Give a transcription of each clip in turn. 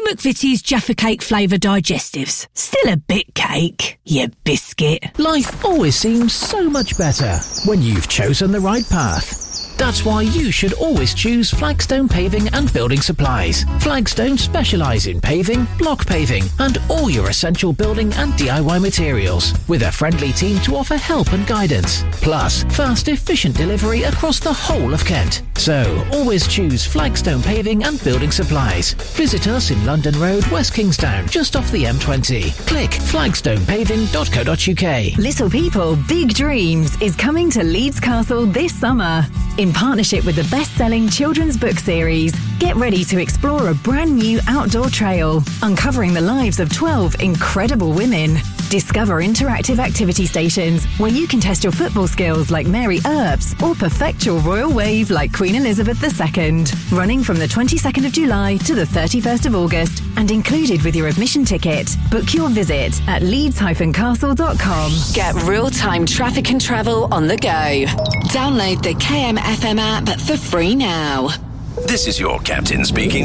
McVitie's Jaffa Cake flavour digestives. Still a bit cake, you biscuit. Life always seems so much better when you've chosen the right path. That's why you should always choose Flagstone Paving and Building Supplies. Flagstone specialise in paving, block paving and all your essential building and DIY materials, with a friendly team to offer help and guidance. Plus, fast, efficient delivery across the whole of Kent. So, always choose Flagstone Paving and Building Supplies. Visit us in London Road, West Kingstown, just off the M20. Click flagstonepaving.co.uk. Little People, Big Dreams is coming to Leeds Castle this summer. In partnership with the best-selling children's book series, get ready to explore a brand new outdoor trail, uncovering the lives of 12 incredible women. Discover interactive activity stations where you can test your football skills like Mary Earps or perfect your royal wave like Queen Elizabeth II. Running from the 22nd of July to the 31st of August and included with your admission ticket. Book your visit at leeds-castle.com. Get real-time traffic and travel on the go. Download the KMFM app for free now. This is your captain speaking.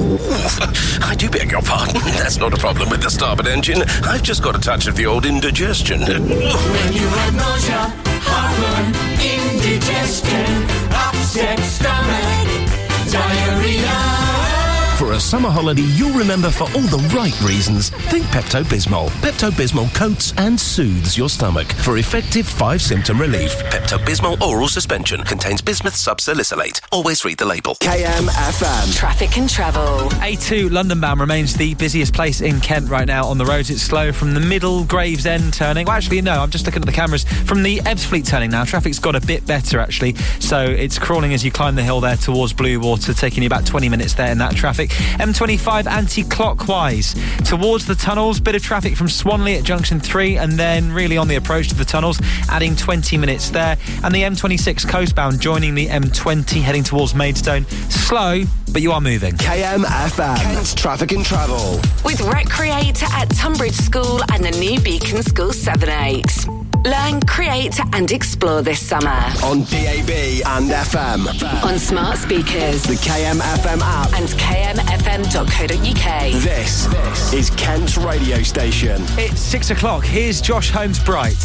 I do beg your pardon. That's not a problem with the starboard engine. I've just got a touch of the old indigestion. When you have nausea, heartburn, indigestion, upset stomach, diarrhea. For a summer holiday you'll remember for all the right reasons, think Pepto-Bismol. Pepto-Bismol coats and soothes your stomach for effective 5-symptom relief. Pepto-Bismol oral suspension contains bismuth subsalicylate. Always read the label. KMFM. Traffic and travel. A2 London bound remains the busiest place in Kent right now on the roads. It's slow from the Middle Gravesend turning. Well, actually, no, I'm just looking at the cameras. From the Ebbsfleet turning now, traffic's got a bit better, actually. So it's crawling as you climb the hill there towards Bluewater, taking you about 20 minutes there in that traffic. M25 anti-clockwise towards the tunnels, bit of traffic from Swanley at junction 3 and then really on the approach to the tunnels, adding 20 minutes there. And the M26 coastbound joining the M20 heading towards Maidstone. Slow, but you are moving. KMFM, Kent's traffic and travel. With Recreate at Tunbridge School and the new Beacon School 7-8. Learn, create and explore this summer. On DAB and FM. On smart speakers. The KMFM app. And kmfm.co.uk. This is Kent's radio station. It's 6 o'clock. Here's Josh Holmes-Bright.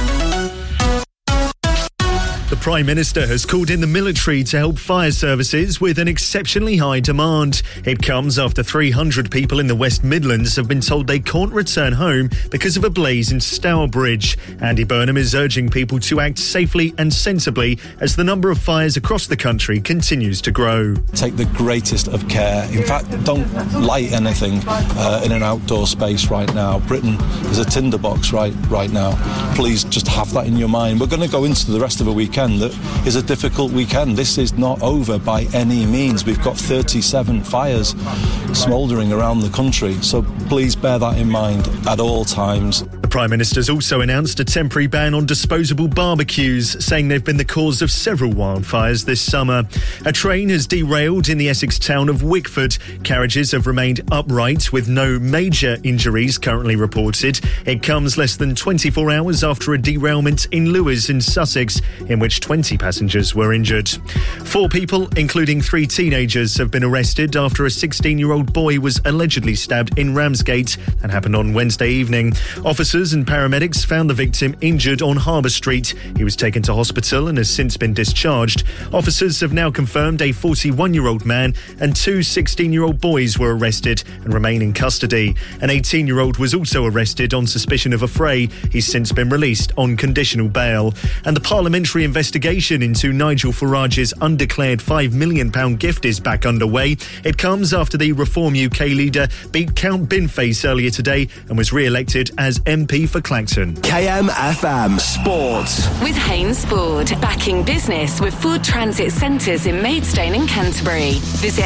The Prime Minister has called in the military to help fire services with an exceptionally high demand. It comes after 300 people in the West Midlands have been told they can't return home because of a blaze in Stourbridge. Andy Burnham is urging people to act safely and sensibly as the number of fires across the country continues to grow. Take the greatest of care. In fact, don't light anything in an outdoor space right now. Britain is a tinderbox right now. Please just have that in your mind. We're going to go into the rest of a weekend that is a difficult weekend. This is not over by any means. We've got 37 fires smouldering around the country, so please bear that in mind at all times. The Prime Minister's also announced a temporary ban on disposable barbecues, saying they've been the cause of several wildfires this summer. A train has derailed in the Essex town of Wickford. Carriages have remained upright with no major injuries currently reported. It comes less than 24 hours after a derailment in Lewes in Sussex, in which 20 passengers were injured. 4 people, including 3 teenagers, have been arrested after a 16-year-old boy was allegedly stabbed in Ramsgate. That happened on Wednesday evening. Officers and paramedics found the victim injured on Harbour Street. He was taken to hospital and has since been discharged. Officers have now confirmed a 41-year-old man and 2 16-year-old boys were arrested and remain in custody. An 18-year-old was also arrested on suspicion of a fray. He's since been released on conditional bail. And the parliamentary investigation into Nigel Farage's undeclared £5 million gift is back underway. It comes after the Reform UK leader beat Count Binface earlier today and was re-elected as MP for Clacton. KMFM Sports. With Haynes Ford, backing business with Ford Transit Centres in Maidstone and Canterbury. Visit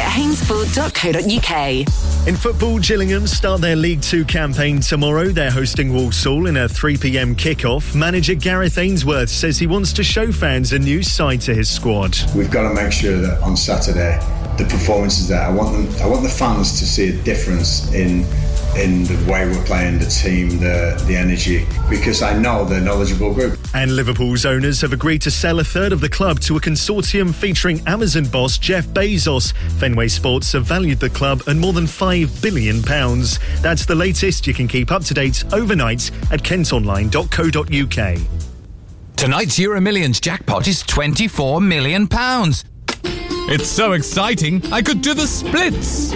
haynesford.co.uk. In football, Gillingham start their League 2 campaign tomorrow. They're hosting Walsall in a 3pm kickoff. Manager Gareth Ainsworth says he wants to show fans a new side to his squad. We've got to make sure that on Saturday the performance is there. I want the fans to see a difference in in the way we're playing, the team, the energy, because I know they're a knowledgeable group. And Liverpool's owners have agreed to sell a third of the club to a consortium featuring Amazon boss Jeff Bezos. Fenway Sports have valued the club at more than £5 billion. That's the latest. You can keep up to date overnight at kentonline.co.uk. Tonight's Euro Millions jackpot is £24 million. It's so exciting, I could do the splits.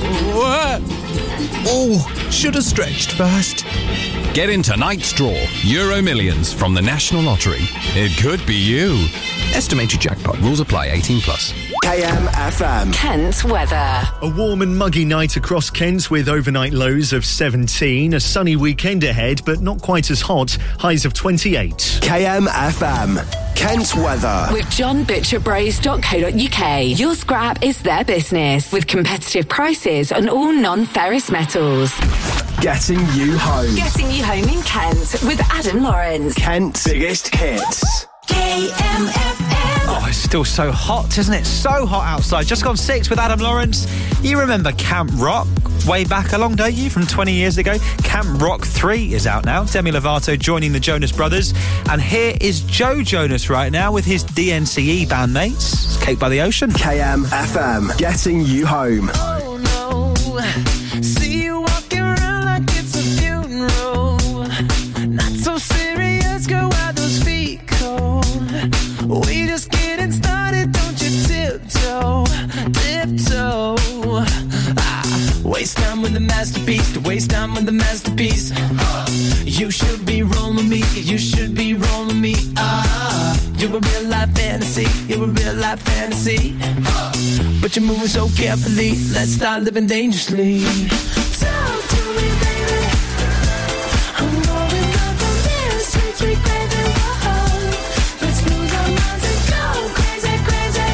Oh, should have stretched first. Get in tonight's draw, Euro Millions from the National Lottery. It could be you. Estimated jackpot. Rules apply. 18+. KMFM. Kent weather. A warm and muggy night across Kent with overnight lows of 17. A sunny weekend ahead, but not quite as hot. Highs of 28. KMFM. Kent weather. With johnbutcherbraze.co.uk. Your scrap is their business. With competitive prices on all non-ferrous metals. Getting you home. Getting you home in Kent with Adam Lawrence. Kent's biggest hits. KMFM. Oh, it's still so hot, isn't it? So hot outside. Just gone 6 with Adam Lawrence. You remember Camp Rock way back along, don't you? From 20 years ago. Camp Rock 3 is out now. Demi Lovato joining the Jonas Brothers. And here is Joe Jonas right now with his DNCE bandmates. Cake by the Ocean. KMFM. Getting you home. Oh no, see you walking around like it's a funeral. Not so serious, girl, why those feet cold? We just getting started, don't you tiptoe. Waste time with the masterpiece, to waste time with the masterpiece. You should be rolling me, you should be rolling me. You're a real life fantasy, you're a real life fantasy. But you're moving so carefully, let's start living dangerously. Talk to me, baby. I'm going up on this sweet, sweet baby. Whoa. Let's lose our minds and go crazy, crazy.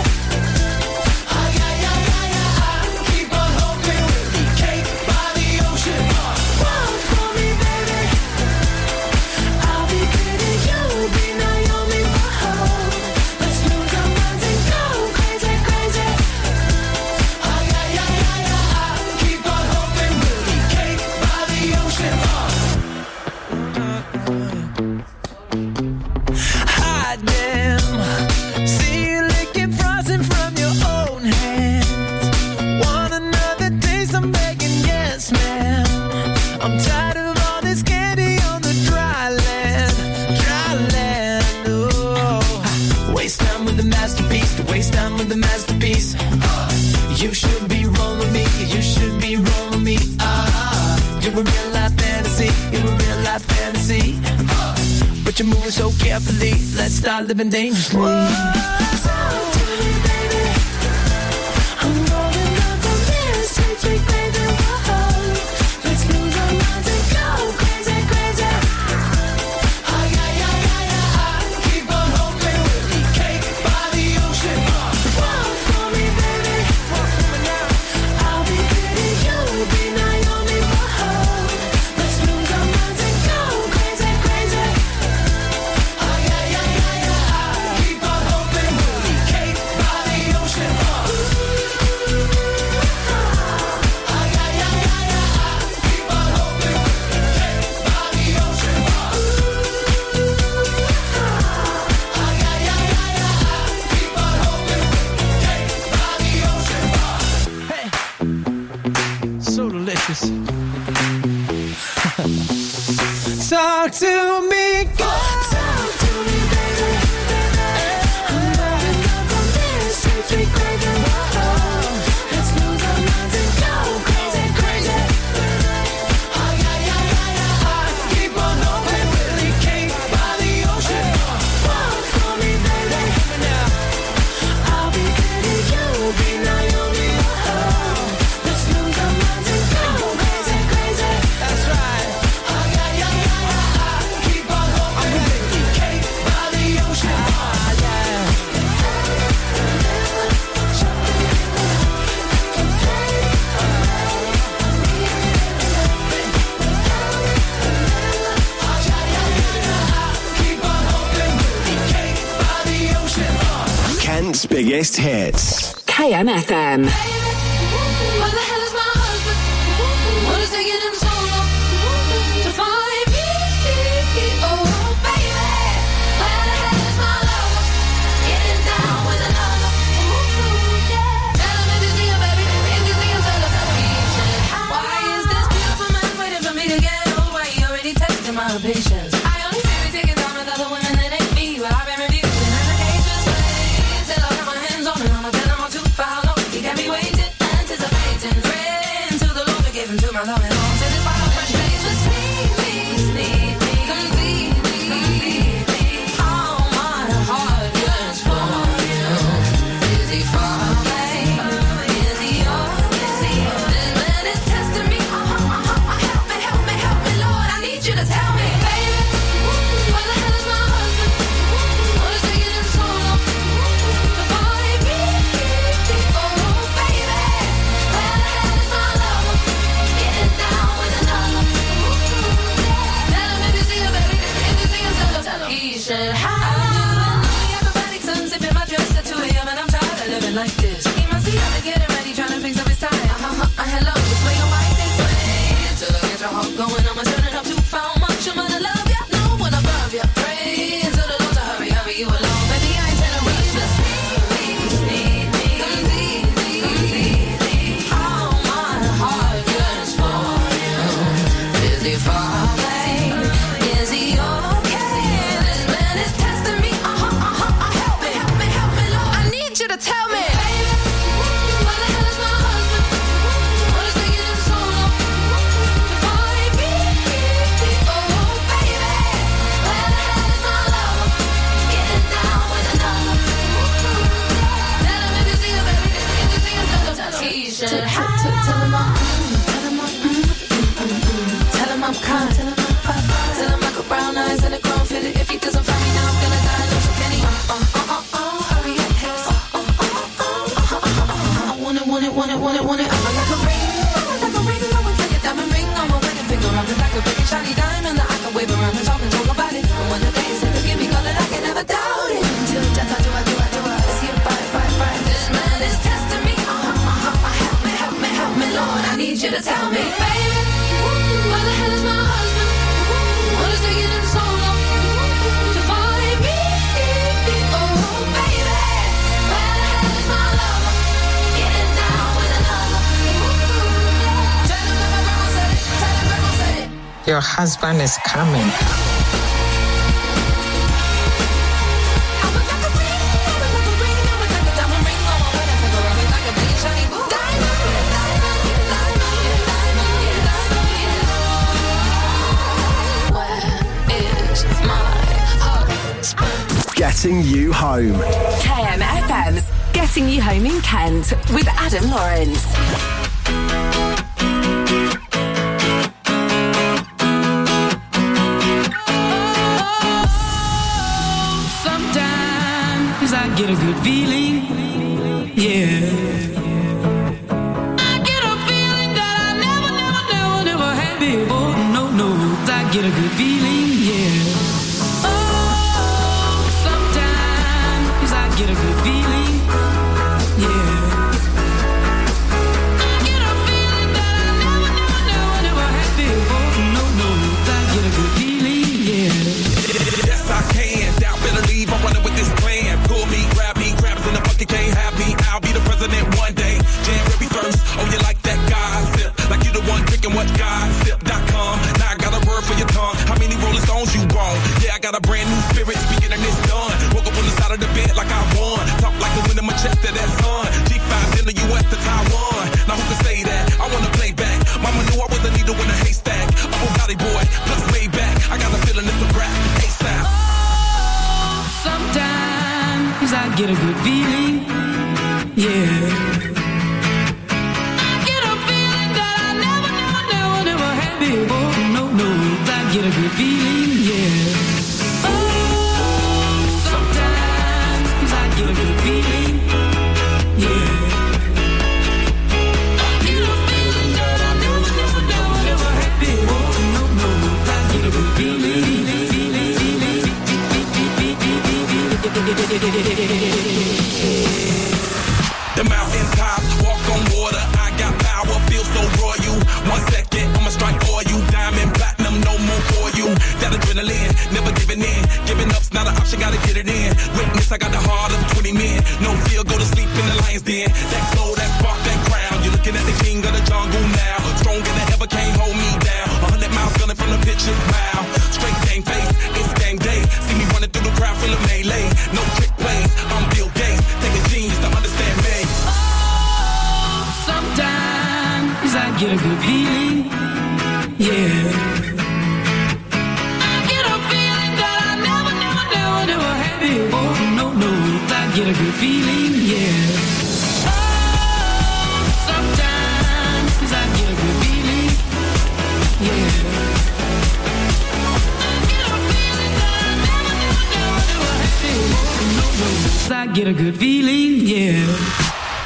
Keep on hoping we'll be cake by the ocean. Walk for me, baby. I'll be pretty, you'll be Naomi. Whoa. Let's lose our minds and go crazy, crazy. Keep on hoping we'll be cake by the ocean. Hot damn. See you licking frosting from your own hands. Want another taste? I'm begging, yes, ma'am. I'm tired of all this candy on the dry land. Dry land, oh. Waste time with the masterpiece, to waste time with the masterpiece. You should be rolling me, you should be rolling me. You're a real life fantasy, you're a real life fantasy. But you're moving so carefully, let's start living dangerously. Talk to me, baby. I'm rolling up on this sweet, sweet baby. Whoa. Let's lose our minds and go crazy, crazy. Keep on hoping we'll be cake by the ocean. Walk for me, baby. Walk for me now. I'll be pretty, you'll be Naomi. Whoa. Let's lose our minds and go crazy, crazy. Keep on hoping we'll be cake by the ocean. Keep on hoping we'll be cake by the ocean. Keep on hoping we'll be cake by the ocean. Hey, so delicious. Talk to me, God. Talk to me, baby. I'm rolling up on this sweet, sweet baby. Whoa. Let's lose our minds and go crazy, crazy. Keep on hoping we'll be cake by the ocean. Walk for me, baby. I'll be pretty, you'll be Naomi. Whoa. Let's lose our minds and go crazy, crazy. That's right. Keep on hoping we'll be cake by the ocean. Keep on hoping we'll be cake by the ocean. Kent's biggest hits. KMFM. Where the hell is my husband? What is taking him so my patience. I only see me taking time with other women that ain't me, but I've been refusing and I can't just wait till I got my hands on it. I'ma tell him I'm too far long. He got me waiting, anticipating, praying to the Lord to give him to my love and all. Till this fire fresh face was sneak me, complete me. All my heart yearns for you. Is he far away? Is he yours? This man is testing me. Help me, Lord. I need you to tell me, baby, where the hell is my husband? What is taking him so long to find me? Oh, baby, where the hell is my lover? Getting down with another. Tell him if you see him, baby. If you see him, tell him. He should have. Acrobatic sun sipping my dress at 2 a.m. and I'm tired of living like this. He must be out to get it ready, trying to fix up his tie. Hello, this way your wife is way. Till I get your heart going, I'ma turn it up too far. Much I'm gonna love ya, no one above ya. Pray to the Lord to hurry you along. Baby, I ain't telling rush, just need me, completely. All my heart yearns for you. Is he far away? Is he okay? This man is testing me. Help me, Lord. I need you to tell me, baby, where the hell is my husband? What is taking him so long to find me? Oh, baby, where the hell is my lover? Getting down with another. Tell him if you see him, baby. If you see him, tell him. He should have. Tell him I'm kind. Tell him I got brown eyes and a grown fitted. If he doesn't find me now, I'm gonna die. No, so can he? Hurry up, yes. I want it. I'm like a ring. I would like a diamond ring on my wedding finger. I'm like a big shiny diamond that I can wave around and talk about it. And when the day is to give me color, I can never doubt it. Until death, I do. Is he a bite? This man is testing me. Help me, Lord. I need you to tell me, baby, where the hell is my husband? What is taking him so long to find me? Oh, baby, where the hell is my lover? Getting down with another. Tell him that my grandma said it. Your husband is coming. Getting you home. KMFM's Getting You Home in Kent with Adam Lawrence. Sometimes I get a good feeling, yeah. I get a feeling that I never had before. No, I get a good feeling, yeah. Get a good feeling, yeah. I get a feeling that I never had before. No, I get a good feeling, yeah. Yes, I can. Doubt better leave. I'm running with this plan. Pull me, grab us in the bucket, can't have me. I'll be the president one day. January 1st. Oh, you like that gossip? Like you the one drinking what gossip.com. Now I got a word for your tongue. How many Rolling Stones you want? Yeah, I got a brand new spirit. Speaking and it's done. Woke up on the side of the bed like I won. Talk like the wind in my chest to that sun. G5 in the US to Taiwan. Now who can say that? I wanna play back. Mama knew I was a needle in a haystack. A Bugatti boy, plus way back. I got a feeling it's a rap. ASAP. Oh, sometimes I get a good feeling, yeah. I get a feeling that I never had before. No, I get a good feeling, yeah. Get a good feeling, yeah. I get a feeling that I never had before. No, I get a good feeling. The mountaintop, walk on water. I got power, feel so royal. 1 second, I'ma strike for you. Diamond platinum, no more for you. That's get a good feeling, yeah. I get a feeling that I never had before. No, I get a good feeling, yeah. Oh, sometimes I get a good feeling, yeah. I get a feeling that I never had before. No, I get a good feeling, yeah.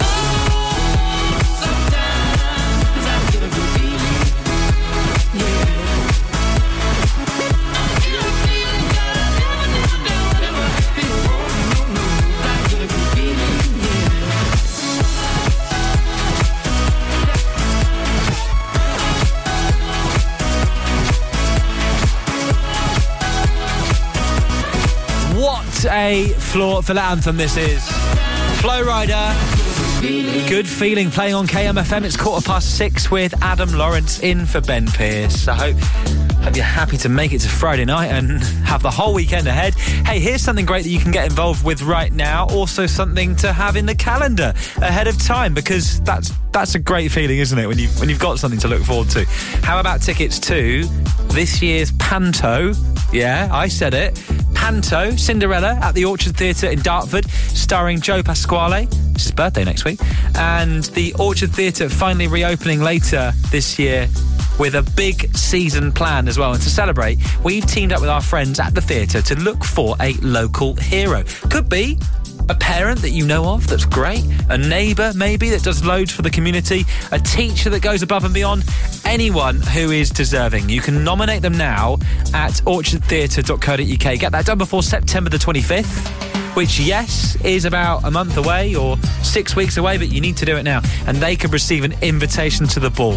A filler anthem this is. Flow Rider, Good Feeling, playing on KMFM. It's 6:15 with Adam Lawrence in for Ben Pearce. I hope you're happy to make it to Friday night and have the whole weekend ahead. Hey, here's something great that you can get involved with right now. Also something to have in the calendar ahead of time, because that's a great feeling, isn't it, when you've got something to look forward to. How about tickets to this year's Panto? Yeah, I said it. Panto, Cinderella at the Orchard Theatre in Dartford, starring Joe Pasquale. It's his birthday next week. And the Orchard Theatre finally reopening later this year with a big season planned as well. And to celebrate, we've teamed up with our friends at the theatre to look for a local hero. Could be a parent that you know of that's great, a neighbour maybe that does loads for the community, a teacher that goes above and beyond, anyone who is deserving. You can nominate them now at orchardtheatre.co.uk. Get that done before September the 25th, which, yes, is about a month away or 6 weeks away, but you need to do it now. And they could receive an invitation to the ball.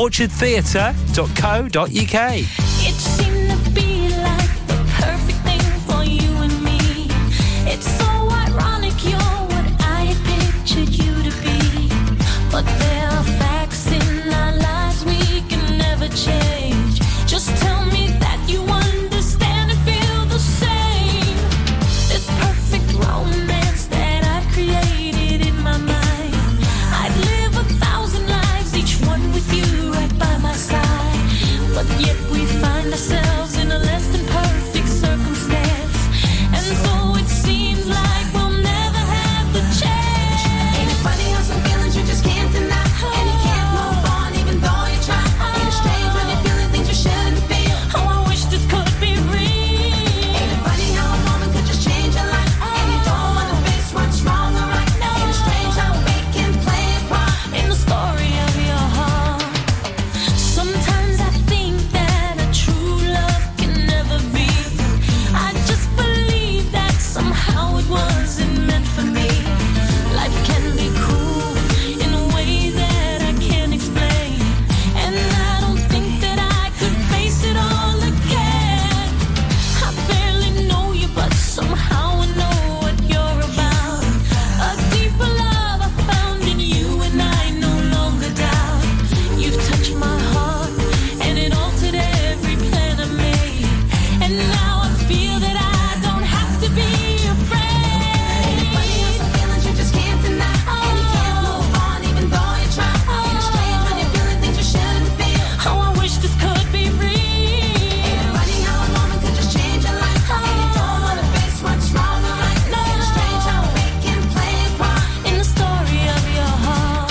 orchardtheatre.co.uk. It seemed to be like the perfect thing for you and me. It's so ironic you're what I had pictured you to be. But there are facts in our lives we can never change. Just tell me that you understand and feel the same. This perfect romance that I've created in my mind. I'd live 1,000 lives, each one with you right by my side. But yet we find ourselves in a less than perfect circumstance. And so it seems like we'll never have the chance. Ain't it funny how some feelings you just can't deny? And you can't move on even though you try. Ain't it strange when you're feeling things you shouldn't feel? Oh, I wish this could be real. Ain't it funny how a moment could just change your life? And you don't want to face what's wrong or right. Ain't it strange how we can play a part in the story of your heart? Sometimes I think that a true love can never be. I just believe that somehow it wasn't meant for me. Life can be cruel in a way that I can't explain. And I don't think that I could face it all again. I barely know you, but somehow I know what you're about. A deeper love I found in you, and I no longer doubt. You've touched my heart, and it altered every plan I made. And now I feel that I don't have to be afraid. Ain't it funny how some feelings you just can't deny? And you can't move on even though you try. Ain't it strange when you're feeling things you shouldn't feel? Oh, I wish this could be real. Ain't it funny how a moment could just change your life? And you don't want to face what's wrong or right. Ain't it strange how we can play a part in the story of your heart?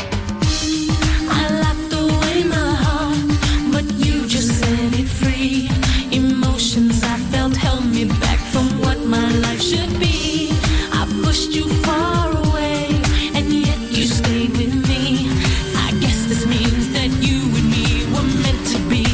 I locked away my heart, but you just set it free. Emotions I felt held me back from what my life should be. I pushed you far away, and yet you stayed with me. I guess this means that you and me were meant to be.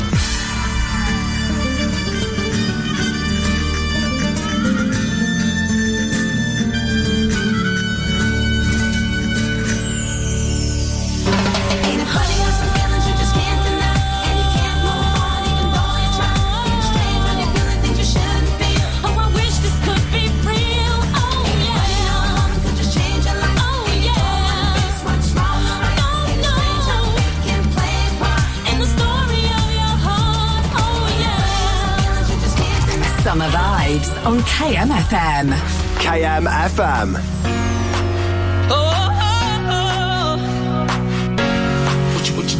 Ain't it funny how some feelings you just can't deny? And you can't move on even though you try. Ain't it strange when you're feeling things you shouldn't feel? Oh, I wish this could be real. Oh, ain't it funny how a moment could just change your life? Oh, and you don't want to face what's wrong or right. Ain't it strange how we can play a part in the story of your heart? Oh, yeah. Feelings you just can't deny. Summer Vibes on KMFM. KMFM. What you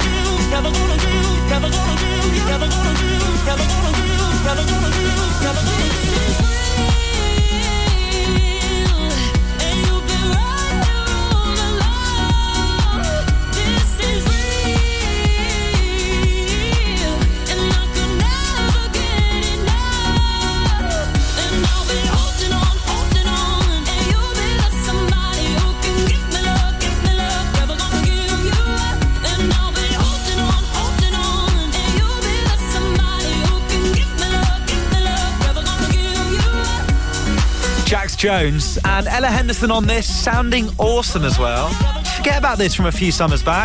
Jones and Ella Henderson on this, sounding awesome as well. Forget about this from a few summers back.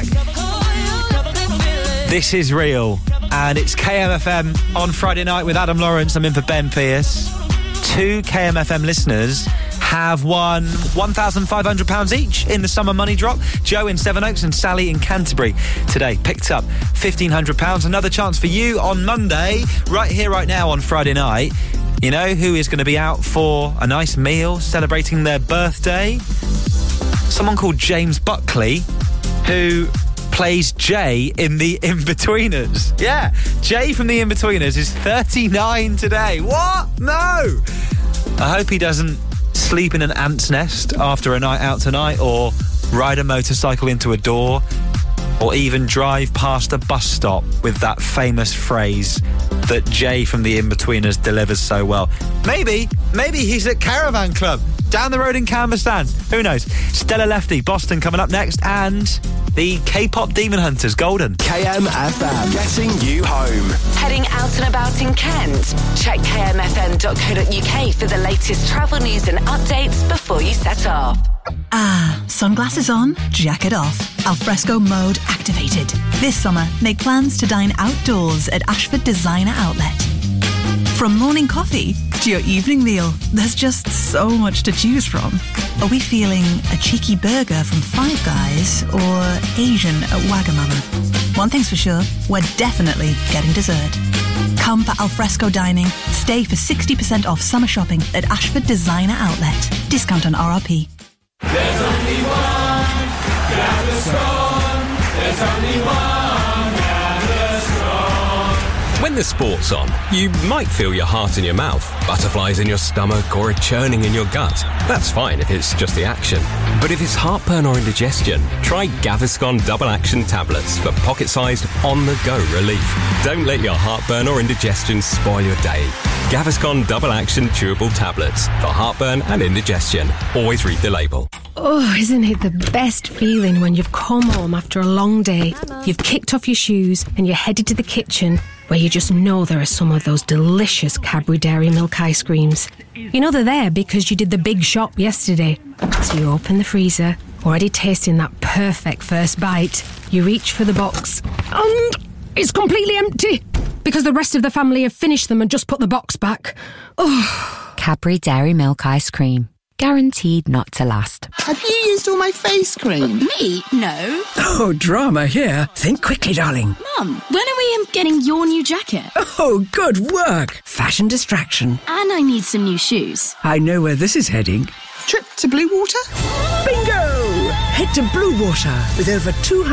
This is real, and it's KMFM on Friday night with Adam Lawrence. I'm in for Ben Pierce. 2 KMFM listeners have won £1,500 each in the summer money drop. Joe in Sevenoaks and Sally in Canterbury today picked up £1,500. Another chance for you on Monday, right here, right now on Friday night. You know who is going to be out for a nice meal, celebrating their birthday? Someone called James Buckley, who plays Jay in The Inbetweeners. Yeah, Jay from The Inbetweeners is 39 today. What? No! I hope he doesn't sleep in an ant's nest after a night out tonight, or ride a motorcycle into a door, or even drive past a bus stop with that famous phrase that Jay from The Inbetweeners delivers so well. Maybe he's at Caravan Club down the road in Canvasstand. Who knows? Stella Lefty, Boston coming up next, and the K-pop Demon Hunters, Golden. KMFM, getting you home. Heading out and about in Kent? Check kmfm.co.uk for the latest travel news and updates before you set off. Sunglasses on, jacket off. Alfresco mode activated. This summer, make plans to dine outdoors at Ashford Designer Outlet. From morning coffee to your evening meal, there's just so much to choose from. Are we feeling a cheeky burger from Five Guys or Asian at Wagamama? One thing's for sure, we're definitely getting dessert. Come for alfresco dining. Stay for 60% off summer shopping at Ashford Designer Outlet. Discount on RRP. There's only one Gather Strong. There's only one Gather Strong. When the sport's on, you might feel your heart in your mouth, butterflies in your stomach, or a churning in your gut. That's fine if it's just the action. But if it's heartburn or indigestion, try Gaviscon Double Action Tablets for pocket-sized, on-the-go relief. Don't let your heartburn or indigestion spoil your day. Gaviscon Double Action Chewable Tablets for heartburn and indigestion. Always read the label. Oh, isn't it the best feeling when you've come home after a long day, you've kicked off your shoes and you're headed to the kitchen where you just know there are some of those delicious Cadbury Dairy Milk ice creams. You know they're there because you did the big shop yesterday. So you open the freezer, already tasting that perfect first bite. You reach for the box and it's completely empty because the rest of the family have finished them and just put the box back. Oh. Cadbury Dairy Milk ice cream. Guaranteed not to last. Have you used all my face cream? Me? No. Oh, drama here. Think quickly, darling. Mum, when are we getting your new jacket? Oh, good work. Fashion distraction. And I need some new shoes. I know where this is heading. Trip to Blue Water? Bingo! Head to Blue Water with over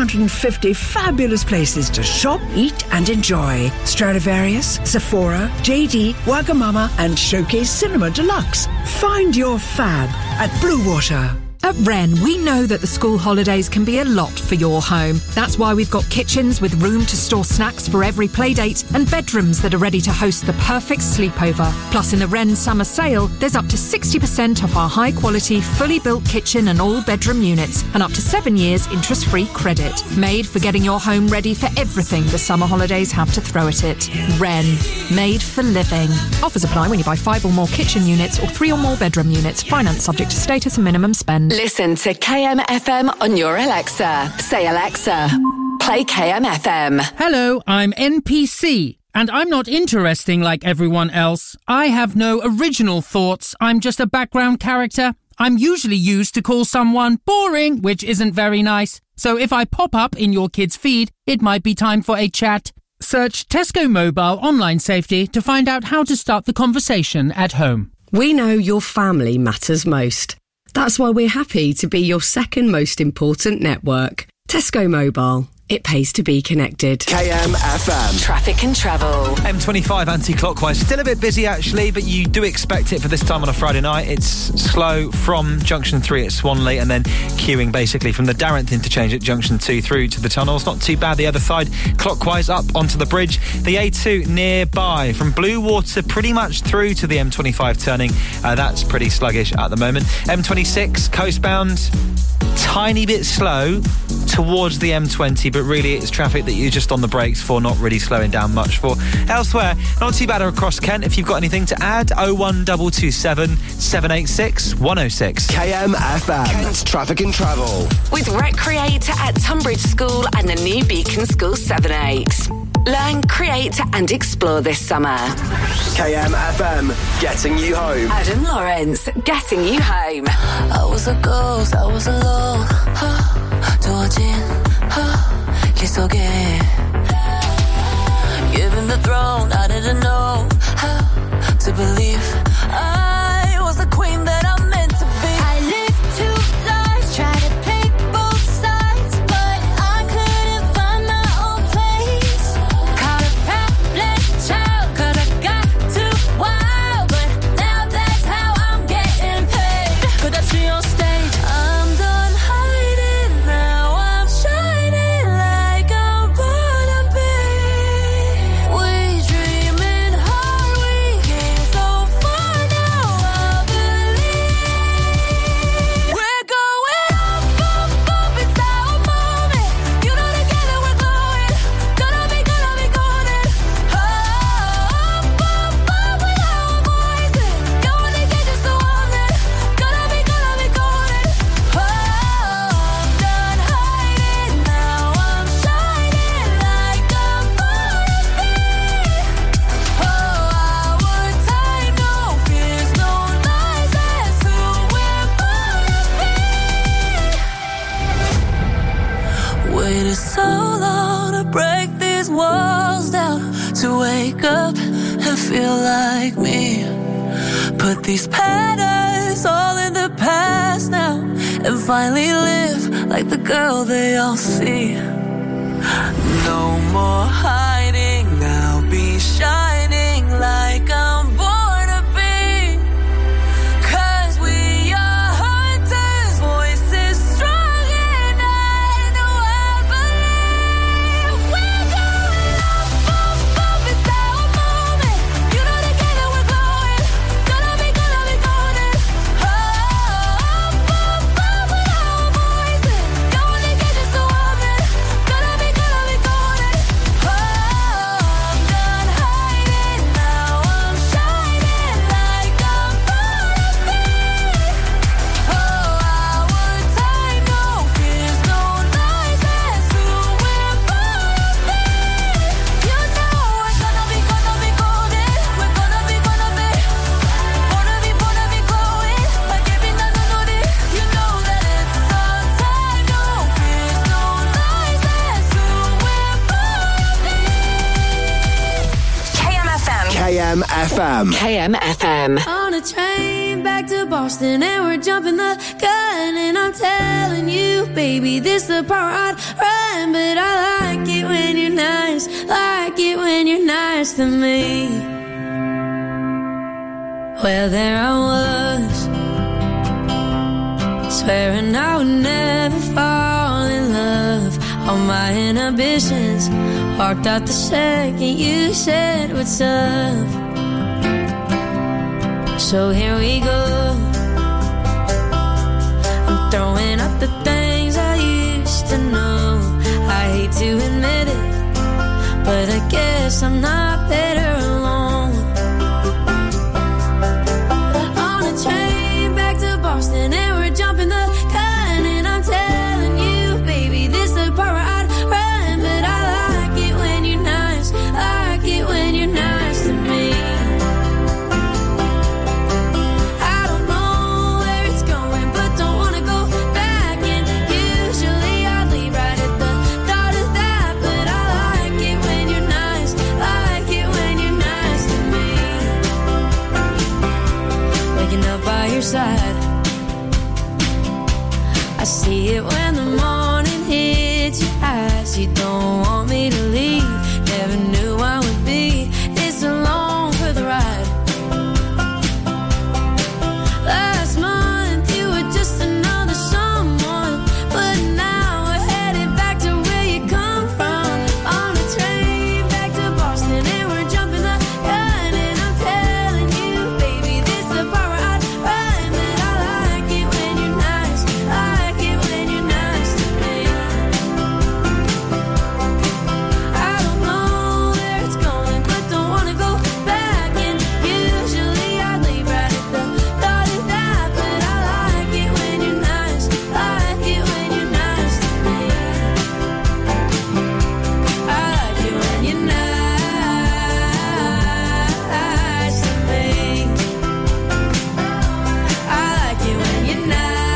250 fabulous places to shop, eat and enjoy. Stradivarius, Sephora, JD, Wagamama and Showcase Cinema Deluxe. Find your fab at Blue Water. At Wren, we know that the school holidays can be a lot for your home. That's why we've got kitchens with room to store snacks for every playdate and bedrooms that are ready to host the perfect sleepover. Plus, in the Wren summer sale, there's up to 60% off our high-quality, fully built kitchen and all-bedroom units and up to 7 years interest-free credit. Made for getting your home ready for everything the summer holidays have to throw at it. Wren. Made for living. Offers apply when you buy 5 or more kitchen units or 3 or more bedroom units. Finance subject to status and minimum spend. Listen to KMFM on your Alexa. Say, Alexa, play KMFM. Hello, I'm NPC, and I'm not interesting like everyone else. I have no original thoughts. I'm just a background character. I'm usually used to call someone boring, which isn't very nice. So if I pop up in your kid's feed, it might be time for a chat. Search Tesco Mobile Online Safety to find out how to start the conversation at home. We know your family matters most. That's why we're happy to be your second most important network. Tesco Mobile. It pays to be connected. KMFM. Traffic and travel. M25 anti-clockwise. Still a bit busy, actually, but you do expect it for this time on a Friday night. It's slow from Junction 3 at Swanley and then queuing basically from the Darenth interchange at Junction 2 through to the tunnels. Not too bad the other side, clockwise up onto the bridge. The A2 nearby from Blue Water pretty much through to the M25 turning. That's pretty sluggish at the moment. M26 coastbound, tiny bit slow towards the M20, but really it's traffic that you're just on the brakes for, not really slowing down much for. Elsewhere, not too bad across Kent. If you've got anything to add, 01227 786 106. KMFM. Kent's Traffic and Travel. With Recreator at Tunbridge School and the new Beacon School 7-8. Learn, create and explore this summer. KMFM, getting you home. Adam Lawrence, getting you home. I was a ghost, I was alone. 두어진 길 속에 Given the throne, I didn't know how to believe I was the queen that I'm meant to be. I lived 2 lives, tried to pick both sides, but I couldn't find my own place. Caught a problem child, 'cause I got too wild, but now that's how I'm getting paid. Could I see on stage? I'm done hiding now, I'm shining like I'm gonna be. We dreaming hard, we came so far now, I believe. We're going up, up, up, it's our moment. You know together we're going. Gonna be golden. Up, up, up with our voices. You only get just the one. Gonna be golden. I'm done hiding now, I'm shining like I'm gonna be. Our time, no fears, no lies, that's who we're gonna be. Waited so long to break these walls down, to wake up and feel like me. Put these patterns all in the past now, and finally live like the girl they all see. No more hiding now, be shining like I'm born to be. 'Cause we are hunters, voices strong and I know I believe we're going up, up, up. It's our moment. You know together we're glowing. Gonna be golden. Oh, up, up, up with our voices. Going to get us a woman. Gonna be golden. Oh, I'm done hiding now. I'm shining like I'm born to be. Oh, our time, no fears, no lies. That's who we're born to be. You know we're gonna be golden. We're gonna be glowing. Like every night I know this. You know that it's our time, no fears, no lies. That's who we're born to be. KMFM. KMFM. On a train back to Boston and we're jumping the gun and I'm telling you, baby, this the part I'd run, but I like it when you're nice, like it when you're nice to me. Well, there I was, swearing I would never fall in love. All my inhibitions walked out the second you said what's up. So here we go. I'm throwing up the things I used to know. I hate to admit it, but I guess I'm not better alone. On a train back to Boston and we're jumping the gun and I'm telling you, baby, this the part where I'd run, but I like it when you're nice, like it when you're nice to me. I don't know where it's going, but don't wanna go back, and usually I'd leave right at the thought of that, but I like it when you're nice, like it when you're nice to me. Waking up by your side, I see it when the morning hits your eyes. You don't want me to leave, never knew I would be this alone for the ride. Last month you were just another someone, but now we're headed back to where you come from. On a train back to Boston and we're jumping the gun and I'm telling you, baby, this the part where I'd run, but I like it when you're nice, like it when you're nice to me. I don't know where it's going, but don't wanna go back, and usually I'd leave right at the thought of that, but I like it when you're nice, like it when you're nice to me. I like it when you're nice to me. I like it when you're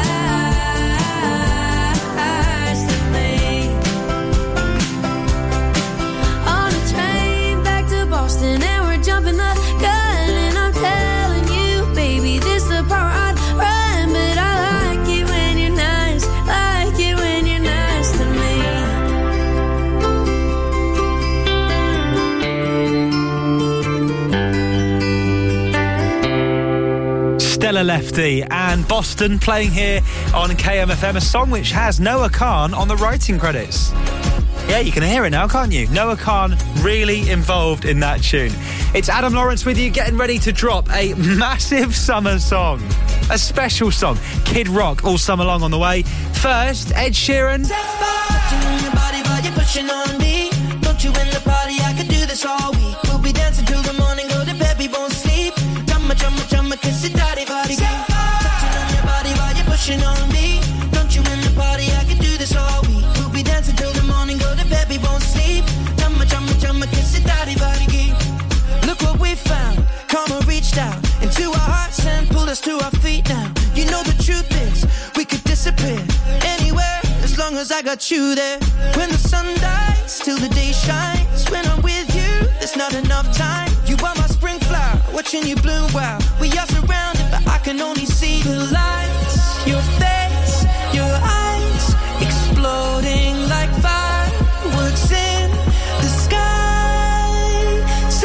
nice to me. On a train back to Boston and we're jumping the gun and I'm telling you, baby, this the part I'd run, but I like it when you're nice, like it when you're nice to me. Stella Lefty and Boston playing here on KMFM, a song which has Noah Khan on the writing credits. Yeah, you can hear it now, can't you? Noah Khan really involved in that tune. It's Adam Lawrence with you, getting ready to drop a massive summer song. A special song. Kid Rock all summer long on the way. First, Ed Sheeran. Touching on your body while you're pushing on me. Don't you in the party, I could do this all week. We'll be dancing till the morning, go to bed, we won't sleep. Chumma, chumma, chumma, kiss it, daddy, body. Touching on your body while you're pushing on me. Don't you in the party, I could do this all week. We'll be dancing till the morning, go to bed, we won't sleep. Chumma, chumma, chumma, kiss it, daddy, body. Look what we found. Karma reached out into our hearts and pulled us to our feet now. You know the truth is, we could disappear anywhere as long as I got you there. When the sun dies, till the day shines. When I'm with you, there's not enough time. You are my spring flower, watching you bloom. Wow, we are surrounded, but I can only see the lights. Your face, your eyes, exploding like fireworks in the sky.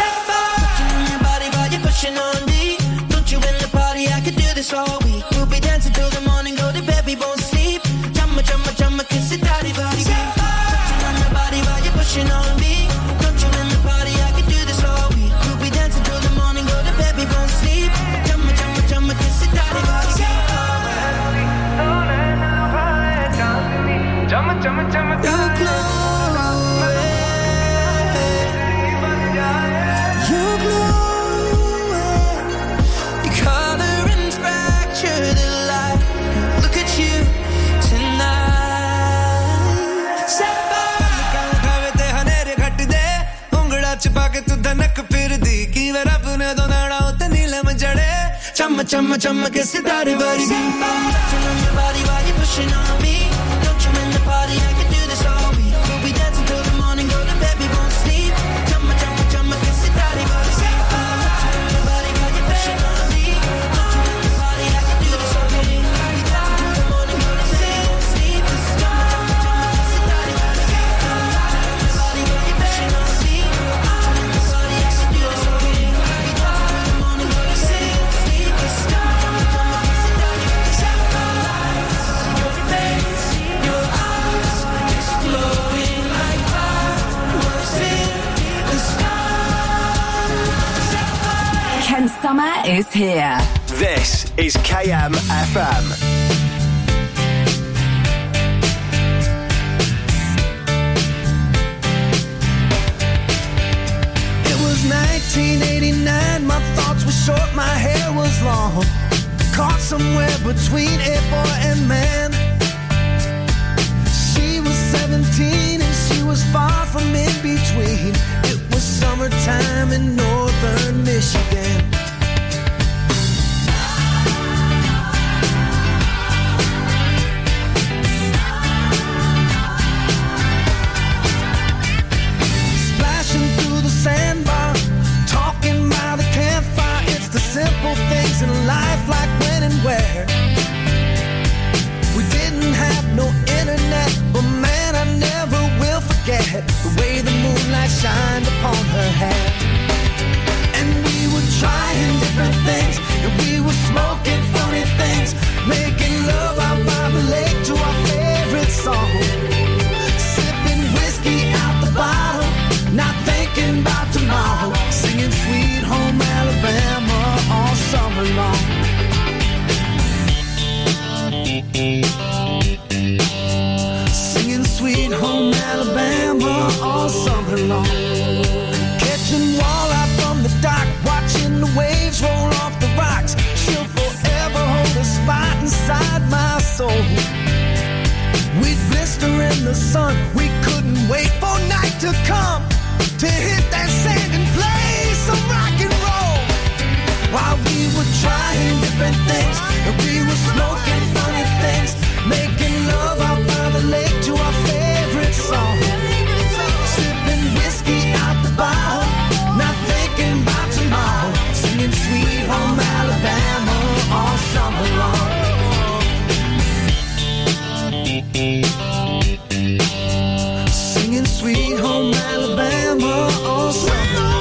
this all week. We'll be dancing till the morning, go to bed, we won't sleep. Chumma, chumma, chumma, kiss it, daddy, body. Touching on my body while you're pushing on me. Don't you in the party, I can do this all week. We'll be dancing till the morning, go to bed, we won't sleep. Chumma, chumma, chumma, kiss it, daddy, body. Chumma, chumma, chumma, Chumma, chumma, chumma, kiss it, daddy, body. Touching on your body while you're pushing on me. Don't you in the party, I can do this all week. We'll be dancing till the morning, go to bed, we won't sleep. Chumma, chumma, chumma, kiss it, daddy, body. Touching on your body while you're pushing on me. Don't you in the party, I can do this all week. We'll be dancing till the morning, go to bed, we won't sleep. Chumma, chumma, chumma, kiss it, daddy, body. Touching on your body while you're pushing on me. Don't you in the party, I can do this all week. We'll be dancing till the morning, go to bed, we won't sleep. Ken Summer is here. This is KMFM. It was 1989, my thoughts were short, my hair was long. Caught somewhere between a boy and man. She was 17 and she was far from in between. It was summertime in northern Michigan. Splashing through the sandbar, talking by the campfire. It's the simple things in life, like when and where. We didn't have no internet, but man, I never will forget the way the moonlight shined upon her hair. And we were trying different things, and we were smoking funny things, making love out by the lake to our favorite song. Sipping whiskey out the bottle, not thinking about tomorrow, singing Sweet Home Alabama all summer long. Singing Sweet Home Alabama all summer long. Catching walleye from the dock, watching the waves roll off the rocks. She'll forever hold a spot inside my soul. We'd blister in the sun, we couldn't wait for night to come, to hit that sand and play some rock and roll. While we were trying different things, and we were smoking funny things, making love out by the lake to our favorite song. Sipping whiskey out the bottle, not thinking about tomorrow, singing Sweet Home Alabama all summer long. Singing Sweet Home Alabama all summer long.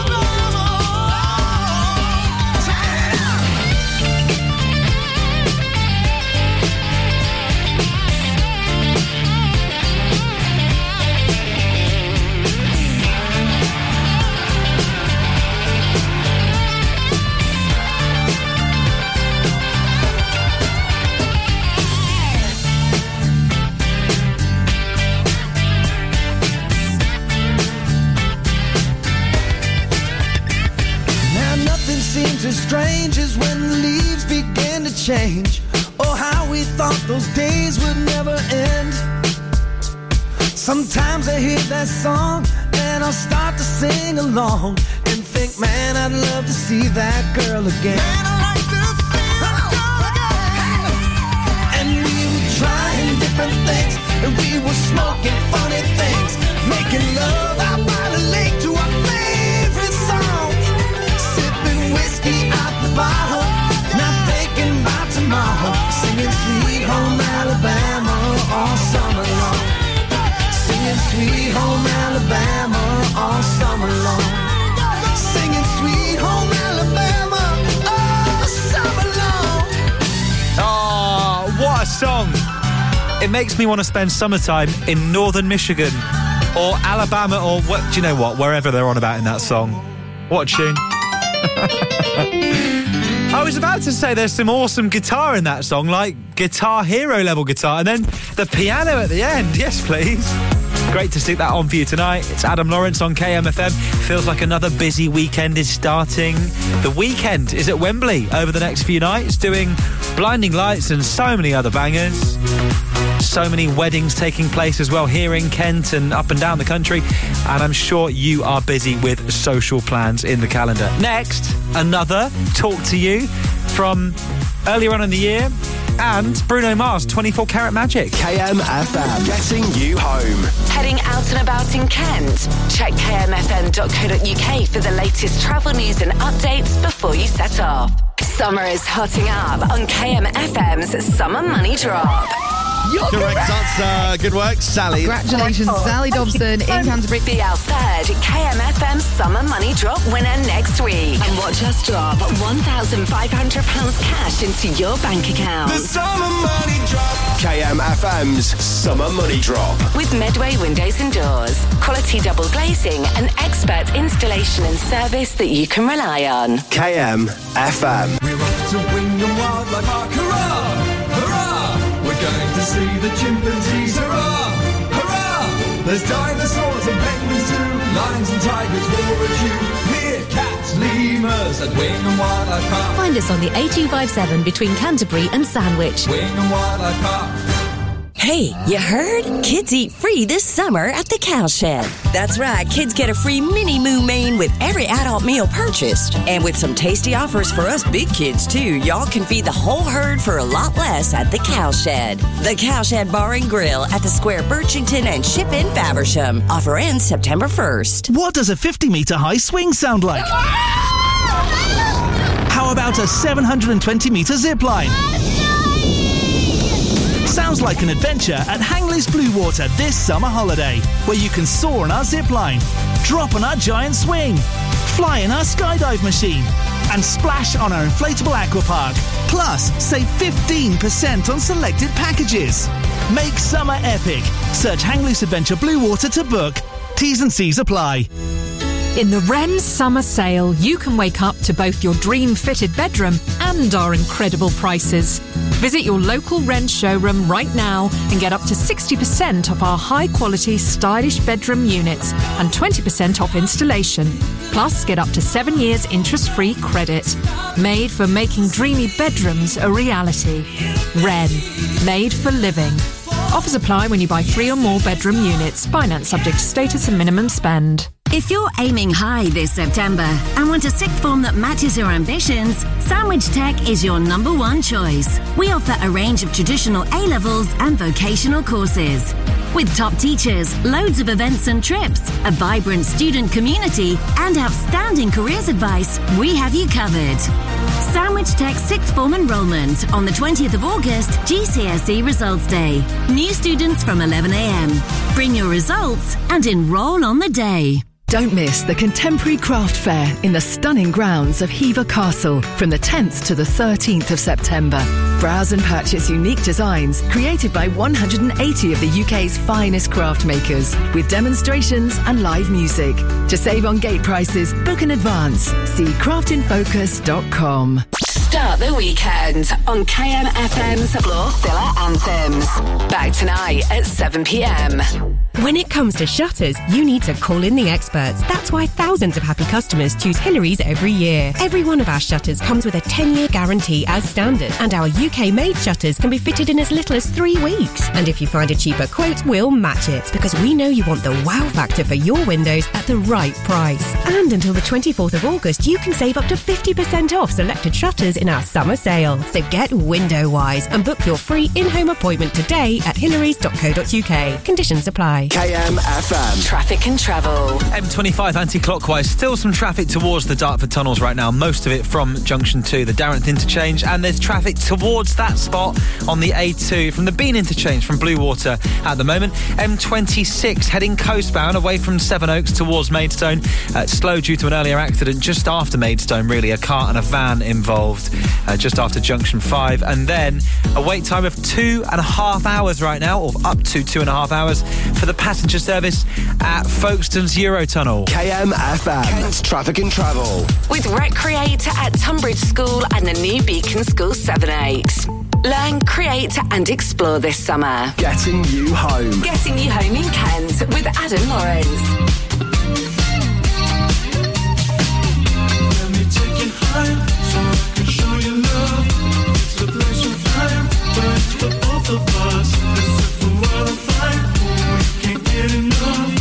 Seems as strange as when the leaves begin to change. Oh, how we thought those days would never end. Sometimes I hear that song and I'll start to sing along and think, man, I'd love to see that girl again. Man, I like to see that girl again. And we were trying different things, and we were smoking funny things, making love out by the lake to our favorite songs. Whiskey out the bottle, not thinking about tomorrow, singing Sweet Home Alabama all summer long. Singing Sweet Home Alabama all summer long. Singing Sweet Home Alabama all summer long. It makes me want to spend summertime in northern Michigan or Alabama or, do you know what, wherever they're on about in that song. What a tune. I was about to say there's some awesome guitar in that song, like Guitar Hero level guitar, and then the piano at the end. Yes, please. Great to stick that on for you tonight. It's Adam Lawrence on KMFM. Feels like another busy weekend is starting. The Weekend is at Wembley over the next few nights, doing Blinding Lights and so many other bangers. So many weddings taking place as well here in Kent and up and down the country. And I'm sure you are busy with social plans in the calendar. Next, another Talk to You from earlier on in the year. And Bruno Mars, 24 Karat Magic. KMFM, getting you home. Heading out and about in Kent? Check kmfm.co.uk for the latest travel news and updates before you set off. Summer is hotting up on KMFM's Summer Money Drop. Correct answer. Good work, Sally. Congratulations, Sally Dobson in Canterbury. Be our third KMFM Summer Money Drop winner next week. And watch us drop £1,500 cash into your bank account. The Summer Money Drop. KMFM's Summer Money Drop. With Medway Windows and Doors. Quality double glazing and expert installation and service that you can rely on. KMFM. We're off to Wingham Wildlife Park, hurrah! Hurrah! We're going to see the chimpanzees, hurrah! Hurrah! There's dinosaurs and penguins too, lions and tigers roar at you, meerkats, lemurs at Wingham Wildlife Park. Find us on the A257 between Canterbury and Sandwich. Wingham Wildlife Park. Hey, you heard? Kids eat free this summer at the Cowshed. That's right, kids get a free mini Moo Main with every adult meal purchased. And with some tasty offers for us big kids, too, y'all can feed the whole herd for a lot less at the Cowshed. The Cowshed Bar and Grill at the Square Birchington and Ship in Faversham. Offer ends September 1st. What does a 50-metre high swing sound like? How about a 720-metre zip line? Sounds like an adventure at Hangley's Blue Water this summer holiday, where you can soar on our zip line, drop on our giant swing, fly in our skydive machine, and splash on our inflatable aqua park. Plus, save 15% on selected packages. Make summer epic. Search Hangley's Adventure Blue Water to book. T's and C's apply. In the Wren Summer Sale, you can wake up to both your dream-fitted bedroom and our incredible prices. Visit your local Wren showroom right now and get up to 60% off our high-quality, stylish bedroom units and 20% off installation. Plus, get up to 7 years interest-free credit. Made for making dreamy bedrooms a reality. Wren. Made for living. Offers apply when you buy 3 or more bedroom units. Finance subject to status and minimum spend. If you're aiming high this September and want a sixth form that matches your ambitions, Sandwich Tech is your number one choice. We offer a range of traditional A-levels and vocational courses. With top teachers, loads of events and trips, a vibrant student community, and outstanding careers advice, we have you covered. Sandwich Tech sixth form enrolment on the 20th of August, GCSE Results Day. New students from 11 a.m. Bring your results and enroll on the day. Don't miss the Contemporary Craft Fair in the stunning grounds of Hever Castle from the 10th to the 13th of September. Browse and purchase unique designs created by 180 of the UK's finest craft makers with demonstrations and live music. To save on gate prices, book in advance. See craftinfocus.com. Start the weekend on KMFM's Floor Filler Anthems. Back tonight at 7 p.m. When it comes to shutters, you need to call in the experts. That's why thousands of happy customers choose Hillary's every year. Every one of our shutters comes with a 10-year guarantee as standard, and our UK-made shutters can be fitted in as little as 3 weeks. And if you find a cheaper quote, we'll match it, because we know you want the wow factor for your windows at the right price. And until the 24th of August, you can save up to 50% off selected shutters in our summer sale. So get window wise and book your free in-home appointment today at hillarys.co.uk. Conditions apply. KMFM. Traffic and travel. M25 anti-clockwise. Still some traffic towards the Dartford tunnels right now. Most of it from Junction 2, the Darrenth interchange. And there's traffic towards that spot on the A2 from the Bean interchange from Bluewater at the moment. M26 heading coastbound away from Sevenoaks towards Maidstone. Slow due to an earlier accident just after Maidstone, really. A car and a van involved. West, just after Junction 5. And then a wait time of 2.5 hours right now, or up to 2.5 hours, for the passenger service at Folkestone's Eurotunnel. KMFM. Kent's Traffic and Travel. With Recreator at Tunbridge School and the new Beacon School Sevenoaks. Learn, create and explore this summer. Getting you home. Getting you home in Kent with Adam Lawrence. Let me take you high so I can show you love. It's a place of time, but it's for both of us. This is the world of fine, we can't get enough.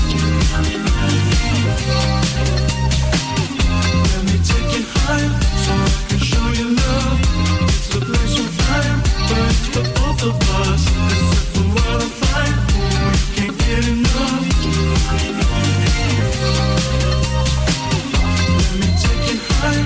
Let me take you high so I can show you love. It's a place of time, but it's for both of us. This is the world of fine, we can't get enough. Let me take you high.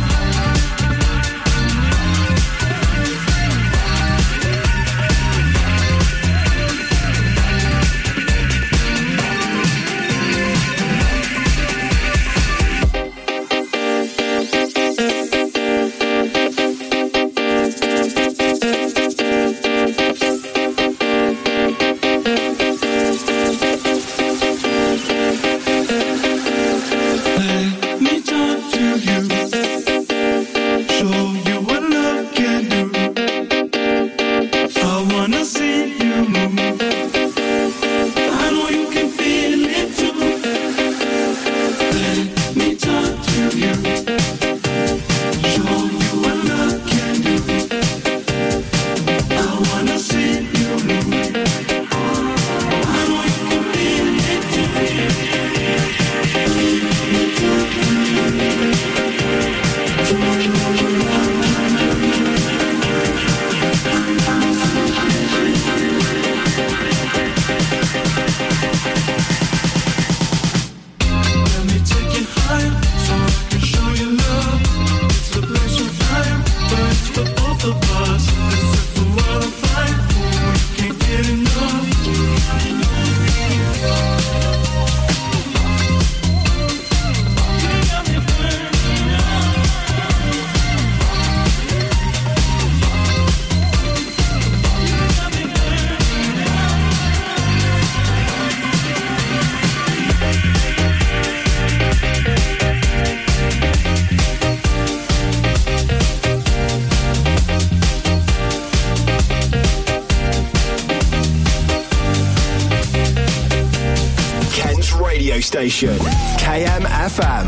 Station KMFM.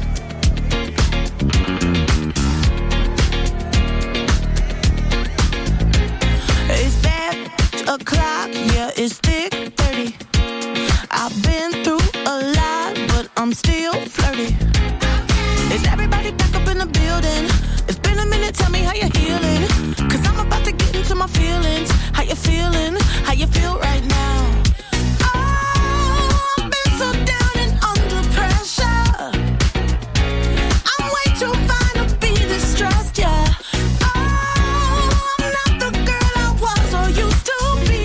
It's bad o'clock, yeah, it's thick 30. I've been through a lot, but I'm still flirty. Is everybody back up in the building? It's been a minute, tell me how you're healing. Cause I'm about to get into my feelings. How you feeling? How you feel right now? Oh, I've been so down and under pressure. I'm way too fine to be distressed, yeah. Oh, I'm not the girl I was or used to be.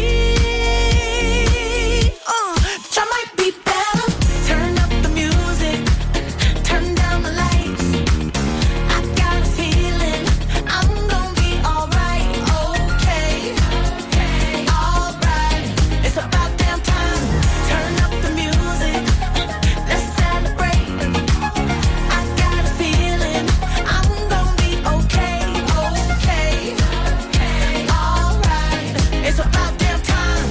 I might be better. Turn up the music, turn down the lights. I got a feeling I'm gonna be alright, okay, alright. It's about damn time. Turn up the music, let's celebrate. I got a feeling I'm gonna be okay, alright. It's about damn time.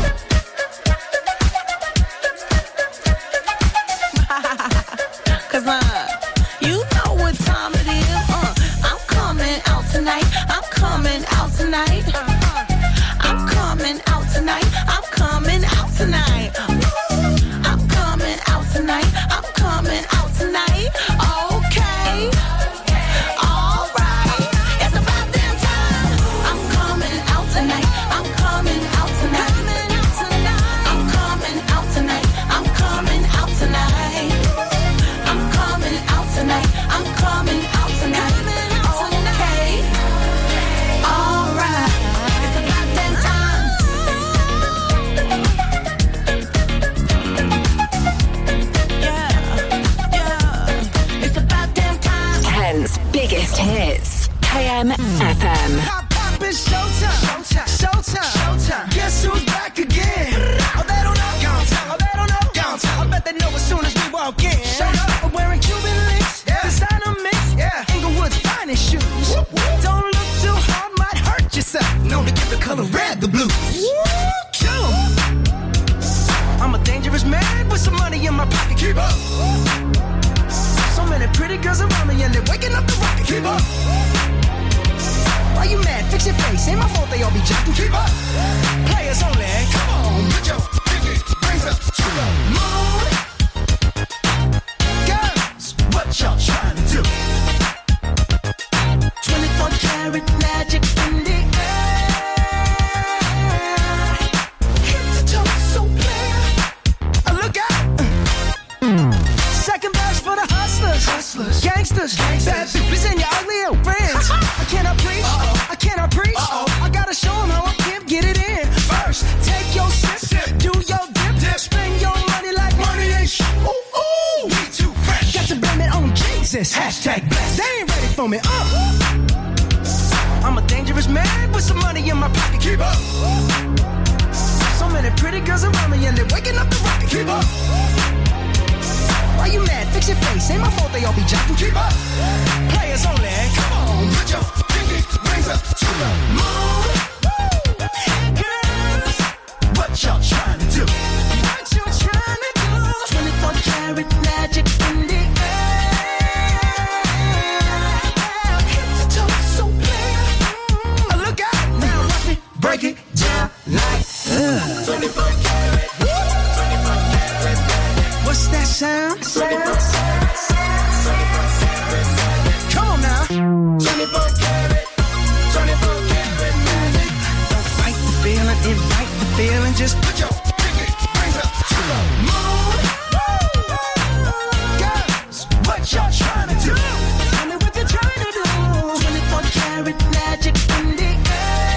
Cause you know what time it is. I'm coming out tonight. I'm coming out tonight. I'm coming out tonight. I'm coming out tonight. I'm coming out tonight. I'm coming out tonight. Okay. Alright. It's about damn time. I'm coming out tonight. I'm coming out tonight. I'm coming out tonight. I'm coming out tonight. I'm coming out tonight. I'm coming out tonight. Okay. Alright. It's about damn time. KM FM. Pop, it's showtime. Showtime. Guess who's back again? Oh, they don't know. Oh, they don't know. I bet they know as soon as we walk in. I'm wearing Cuban links, designer mix, Inglewood's finest shoes. Don't look too hard, might hurt yourself. Known to give the color red the blues. I'm a dangerous man with some money in my pocket. Keep up. So many pretty girls around me and they're waking up the rocket. Keep up. Why you mad? Fix your face. Ain't my fault they all be jacking. Keep up. Players only. Come on, put your pinky rings up to the moon. Girls, what y'all trying to do? 24 karat magic in the air. Hit the toe so clear. Look out. Second verse for the hustlers. Gangsters. Bad bitches and your ugly old friends. I cannot preach. I cannot preach. I gotta show them how I pimp get it in. First, take your sip. Do your dip. Spend your money like money ain't shit. Ooh, we too fresh. Got to blame it on Jesus. Hashtag blessed. They ain't ready for me. I'm a dangerous man with some money in my pocket. Keep up. So many pretty girls around me and they're waking up the rocket. Keep up. Why you mad? Fix your face. Ain't my fault they all be jacking. Keep up. Players only. Come on, put your pinky rings up to the moon. Girls, what y'all trying to do? What you trying to do? 24 karat magic in the air. Hit the toe so clear. Look out. Now watch me break it down like 24 karat. 24 karat. What's that sound? Come on now. 24 karat, 24 karat magic. Don't fight the feeling, invite the feeling. Just put your pinky rings up to the moon. Girls, what y'all trying to do? Tell me what you're trying to do. 24 karat magic in the air.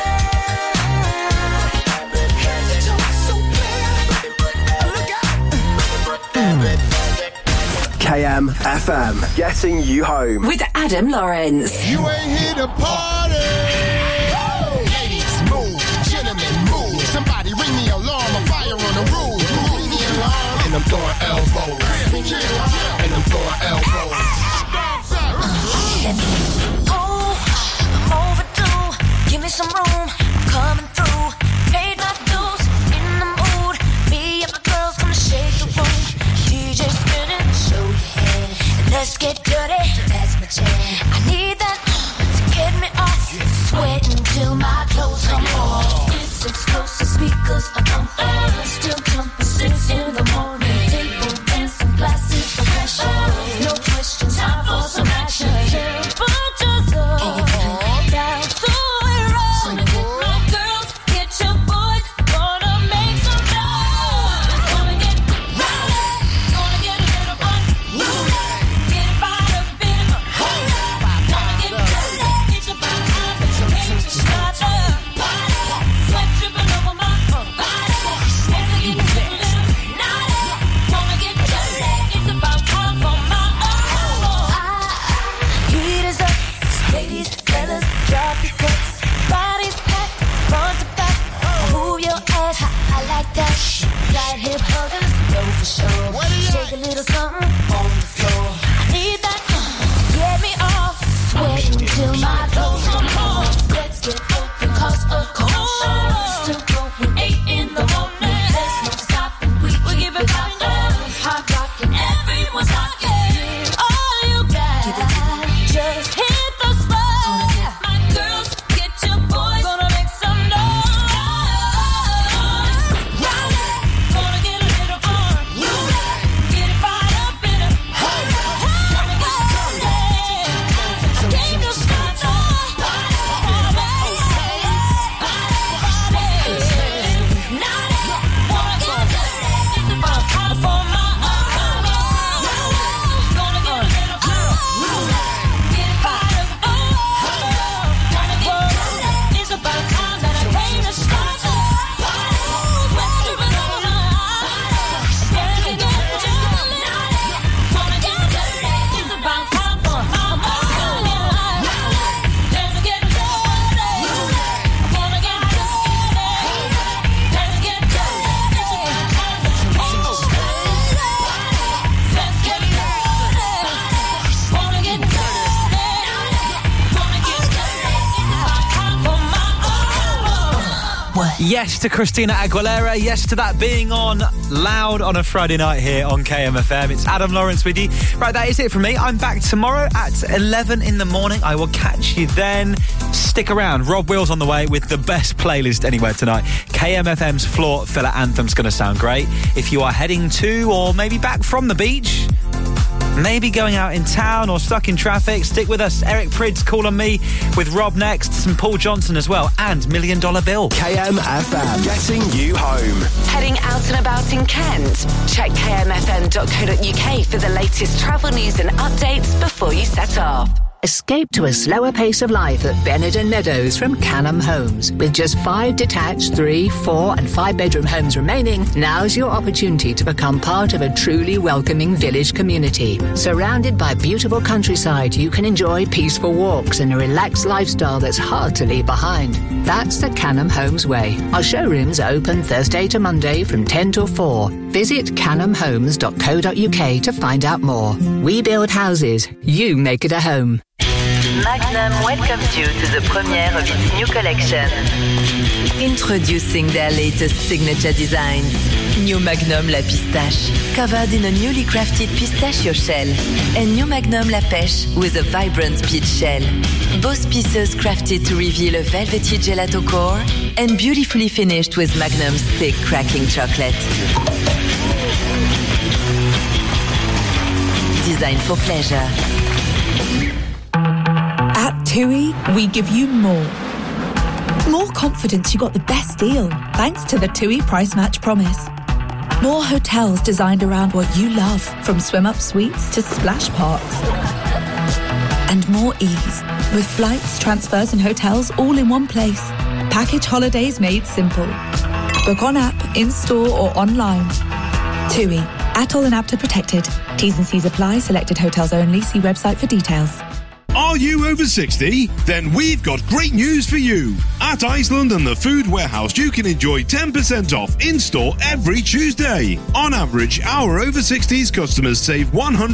Head to toe so clear. Look out. KM FM, getting you home. With Adam Lawrence. You ain't here to party. Ladies, move. Gentlemen, move. Somebody ring the alarm. A fire on the roof. Ring the alarm. And I'm throwing elbows. And I'm throwing elbows. Oh, I'm overdue. Give me some room. I'm coming through. Paid my dues. In the mood. Me and my girls gonna shake the room. DJ spinning. Show your head. Let's get dirty. That's my jam. I need that to get me off. Sweating till my clothes come off. It's explosive speakers are pumping. Still jumping 6 in the morning. Table dancing, glasses of pressure. No question, time for some action. Put yourself down to it roll. My girls, get your boys. Gonna make some noise. Gonna get rowdy. Gonna get a little fun. Get it fired up, bit of a hold up. Gonna get dirty. It's about time to start the party. Sweat dripping over my body. Dancing, getting a little naughty. Gonna get dirty. It's about time for my heat is up. Ladies, fellas, drop your cuts. Bodies packed, front to back. Move your ass, I like that. Right hip huggers, go for sure. Shake a little something on the floor. I need that. Get me off, sweating till my clothes come off. Let's get open, cause a commotion. Still going 8 in the morning. There's no stopping, we give it poppin'. Hot rockin', everyone's rockin'. All you got, just hit the spot. My girls, get your boys, gonna make some noise. Gonna get a little fun, get it fired Yes to Christina Aguilera. Yes to that being on loud on a Friday night here on KMFM. It's Adam Lawrence with you. Right, that is it from me. I'm back tomorrow at 11 in the morning. I will catch you then. Stick around. Rob Will's on the way with the best playlist anywhere tonight. KMFM's Floor Filler Anthem's going to sound great. If you are heading to or maybe back from the beach, maybe going out in town or stuck in traffic, stick with us. Eric Prydz, Call on Me with Rob next, some Paul Johnson as well, and $1 Million Bill. KMFM, getting you home. Heading out and about in Kent? Check kmfm.co.uk for the latest travel news and updates before you set off. Escape to a slower pace of life at Benenden Meadows from Canham Homes. With just 5 detached 3, 4 and 5 bedroom homes remaining, now's your opportunity to become part of a truly welcoming village community. Surrounded by beautiful countryside, you can enjoy peaceful walks and a relaxed lifestyle that's hard to leave behind. That's the Canham Homes way. Our showrooms are open Thursday to Monday from 10 till 4. Visit canhamhomes.co.uk to find out more. We build houses, you make it a home. Magnum welcomes you to the premiere of its new collection. Introducing their latest signature designs. New Magnum La Pistache, covered in a newly crafted pistachio shell. And New Magnum La Pêche with a vibrant peach shell. Both pieces crafted to reveal a velvety gelato core and beautifully finished with Magnum's thick cracking chocolate. Designed for pleasure. At TUI, we give you more. More confidence you got the best deal, thanks to the TUI Price Match Promise. More hotels designed around what you love, from swim-up suites to splash parks. And more ease, with flights, transfers and hotels all in one place. Package holidays made simple. Book on app, in-store or online. TUI, ATOL and APTA protected. T's and C's apply. Selected hotels only. See website for details. Are you over 60? Then we've got great news for you. At Iceland and the Food Warehouse, you can enjoy 10% off in-store every Tuesday. On average, our over 60s customers save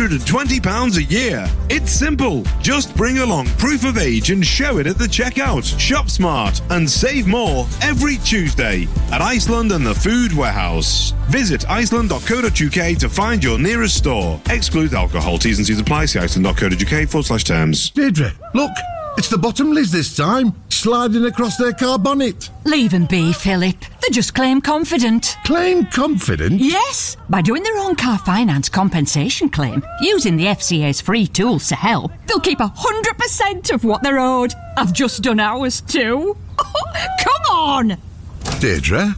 £120 a year. It's simple. Just bring along proof of age and show it at the checkout. Shop smart and save more every Tuesday at Iceland and the Food Warehouse. Visit iceland.co.uk to find your nearest store. Exclude alcohol. T's and C's apply. See iceland.co.uk/terms. Deirdre, look, it's the bottom Liz this time, sliding across their car bonnet. Leave them be, Philip. They just claim confident. Claim confident? Yes, by doing their own car finance compensation claim, using the FCA's free tools to help, they'll keep 100% of what they're owed. I've just done ours too. Come on! Deirdre?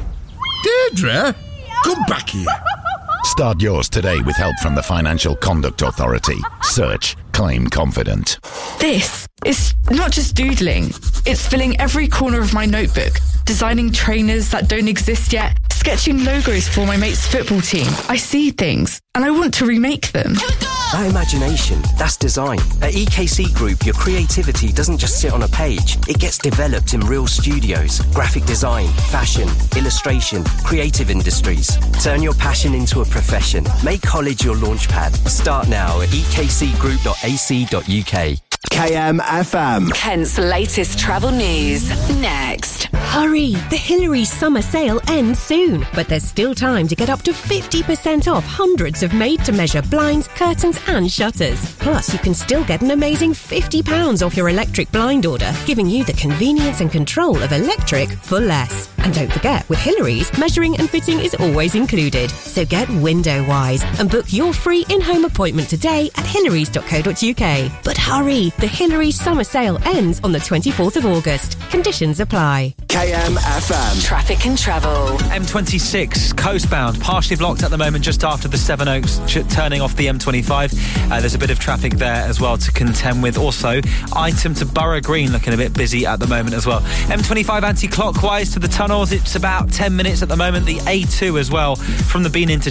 Deirdre? Come back here. Start yours today with help from the Financial Conduct Authority. Search Claim Confident. This is not just doodling. It's filling every corner of my notebook, designing trainers that don't exist yet, sketching logos for my mate's football team. I see things, and I want to remake them. That imagination, that's design. At EKC Group, your creativity doesn't just sit on a page. It gets developed in real studios. Graphic design, fashion, illustration, creative industries. Turn your passion into a profession. Make college your launchpad. Start now at ekcgroup.ac.uk. KMFM. Kent's latest travel news. Next. Hurry! The Hillary's summer sale ends soon, but there's still time to get up to 50% off hundreds of made-to-measure blinds, curtains and shutters. Plus, you can still get an amazing £50 off your electric blind order, giving you the convenience and control of electric for less. And don't forget, with Hillary's, measuring and fitting is always included. So get window-wise and book your free in-home appointment today at hillarys.co.uk. But hurry! The Hillary's summer sale ends on the 24th of August. Conditions apply. KMFM. Traffic and travel. M26 coastbound, partially blocked at the moment just after the Seven Oaks turning off the M25. There's a bit of traffic there as well to contend with. Also, Item to Borough Green looking a bit busy at the moment as well. M25 anti-clockwise to the tunnels, it's about 10 minutes at the moment. The A2 as well from the Bean interchange